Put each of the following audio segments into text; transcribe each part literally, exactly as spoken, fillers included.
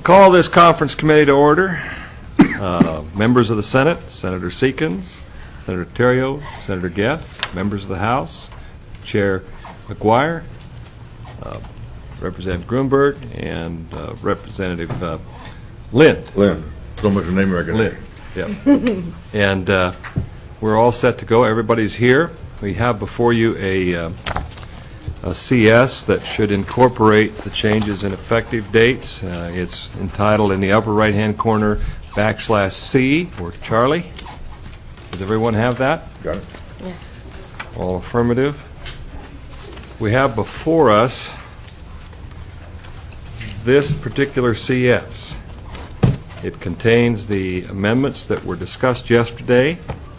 Call this conference committee to order. Uh, members of the Senate, Senator Seekins, Senator Terrio, Senator Guess, members of the House, Chair McGuire, uh, Representative Grunberg, and uh, Representative uh, Lind. Lind. So much a name recognition. Lind. Yeah. And uh, we're all set to go. Everybody's here. We have before you a, uh, a C S that should incorporate the changes in effective dates. Uh, it's entitled in the upper right-hand corner backslash C, or Charlie. Does everyone have that? Got it. Yes. All affirmative. We have before us this particular C S. It contains the amendments that were discussed yesterday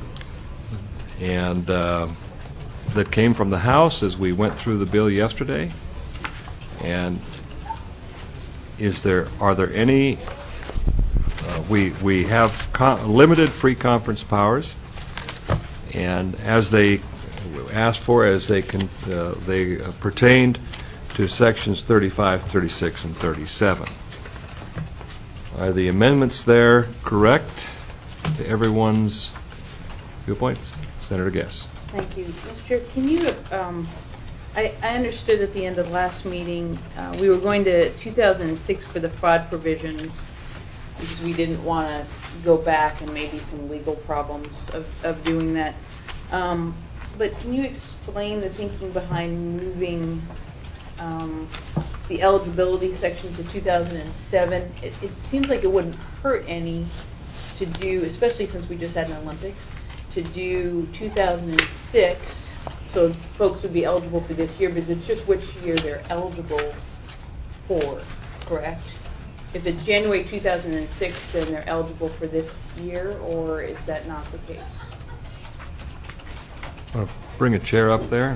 and uh, that came from the House as we went through the bill yesterday. And is there are there any? Uh, we we have con limited free conference powers, and as they asked for, as they can uh, they uh, pertained to sections thirty-five, thirty-six, and thirty-seven. Are the amendments there correct to everyone's viewpoints? Senator Guess. Thank you. Mister Chair, can you, um, I, I understood at the end of the last meeting, uh, we were going to two thousand six for the fraud provisions because we didn't want to go back and maybe some legal problems of, of doing that. Um, but can you explain the thinking behind moving um, the eligibility section to two thousand seven? It, it seems like it wouldn't hurt any to do, especially since we just had an Olympics, to do two thousand six, so folks would be eligible for this year, because it's just which year they're eligible for, correct? If it's January two thousand six, then they're eligible for this year, or is that not the case? Want to bring a chair up there?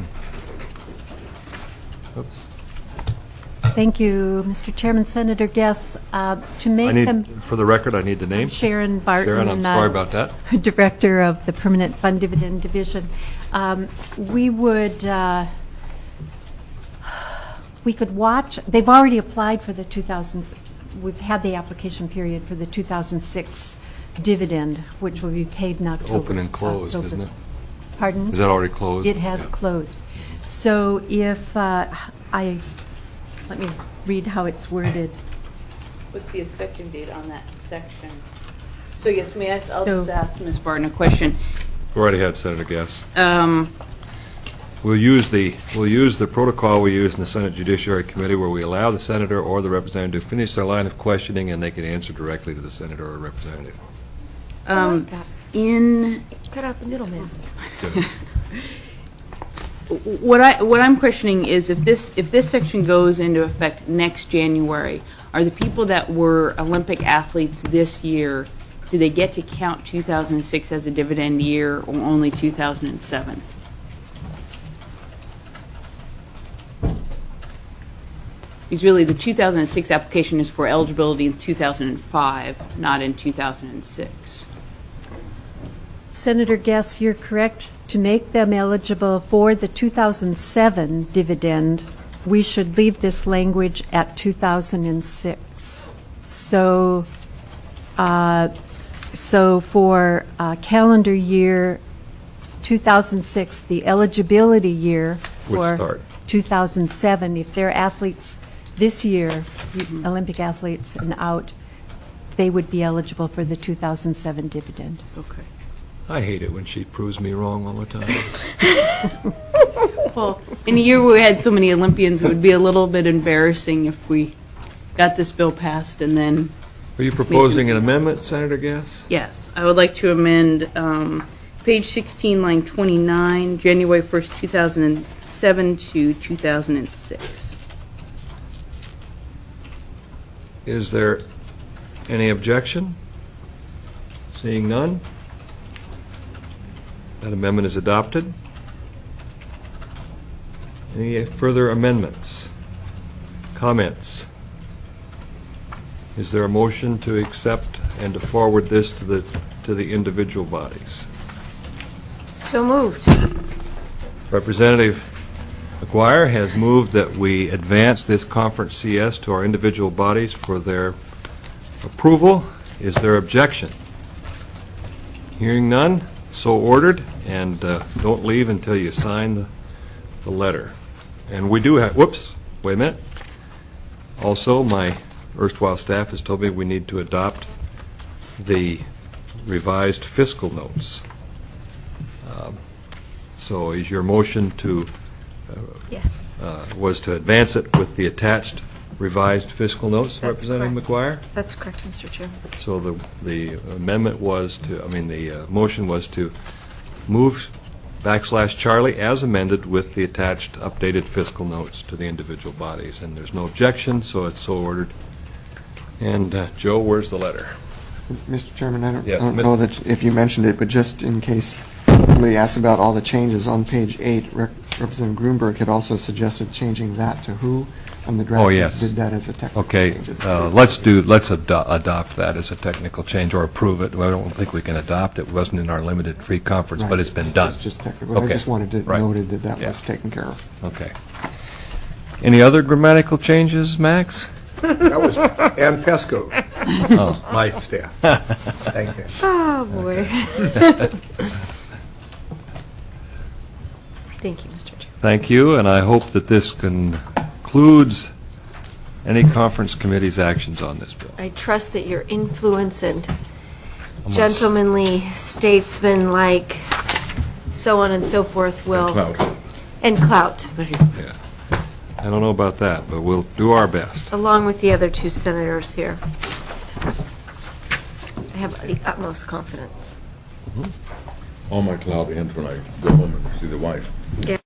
Oops. Thank you, Mister Chairman. Senator Guess, uh, to make I need, them... for the record, I need the name. Sharon Barton. Sharon, I'm sorry about that. Director of the Permanent Fund Dividend Division. Um, we would... Uh, we could watch... They've already applied for the two thousand... We've had the application period for the two thousand six dividend, which will be paid in October. Open and closed, October. isn't it? Pardon? Is that already closed? It has yeah. closed. So if uh, I... Let me read how it's worded. What's the effective date on that section? So yes, may I, I'll So- just ask Miz Barton a question. We already had Senator Guess. Um, We'll use the we'll use the protocol we use in the Senate Judiciary Committee, where we allow the senator or the representative to finish their line of questioning, and they can answer directly to the senator or representative. um, in Cut out the middleman. what I what I'm questioning is if this if this section goes into effect next January, are the people that were Olympic athletes this year, do they get to count two thousand six as a dividend year or only two thousand seven? Because really the two thousand six application is for eligibility in two thousand five, not in two thousand six. Senator Guess, you're correct. To make them eligible for the two thousand seven dividend, we should leave this language at two thousand six. So, uh, so for uh, calendar year two thousand six, the eligibility year Would for start. two thousand seven, if they're athletes this year, mm-hmm. Olympic athletes and out, they would be eligible for the two thousand seven dividend. Okay. I hate it when she proves me wrong all the time. Well, in a year where we had so many Olympians, it would be a little bit embarrassing if we got this bill passed and then... Are you proposing an amendment, Senator Guess? Yes, I would like to amend um, page sixteen, line twenty-nine, January first, two thousand seven to two thousand six. Is there any objection? Seeing none, that amendment is adopted. Any further amendments? Comments? Is there a motion to accept and to forward this to the to the individual bodies? So moved. Representative McGuire has moved that we advance this conference C S to our individual bodies for their approval. Is there objection? Hearing none, so ordered, and uh, don't leave until you sign the, the letter. And we do have, whoops, wait a minute. Also, my erstwhile staff has told me we need to adopt the revised fiscal notes. Um, So is your motion to, Yes. uh, was to advance it with the attached revised fiscal notes, That's Representative correct. McGuire? That's correct, Mister Chair. So the the amendment was to, I mean, the uh, motion was to move backslash Charlie as amended with the attached updated fiscal notes to the individual bodies. And there's no objection, so it's so ordered. And uh, Joe, where's the letter? Mister Chairman, I don't, Yes, I don't Miz- know that if you mentioned it, but just in case somebody asks about all the changes, on page eight, Rep- Representative Grunberg had also suggested changing that to who, and the Oh, drafters yes. did that as a technical Okay, change. uh, let's do, let's ado- adopt that as a technical change or approve it. I don't think we can adopt it. It wasn't in our limited free conference, but Right. it's been done. It's just technical. I Okay. just wanted it Right. noted that that Yeah. was taken care of. Okay. Any other grammatical changes, Max? That was Ann Pesco, Oh. my staff. Thank you. Oh, boy. Thank you, Mister Chair. Thank you, and I hope that this concludes any conference committee's actions on this bill. I trust that your influence and Unless- gentlemanly statesman-like so on and so forth will... Clout. And clout. Yeah. I don't know about that, but we'll do our best. Along with the other two senators here. I have the utmost confidence. All my clout ends when I go home and see the wife. Yeah.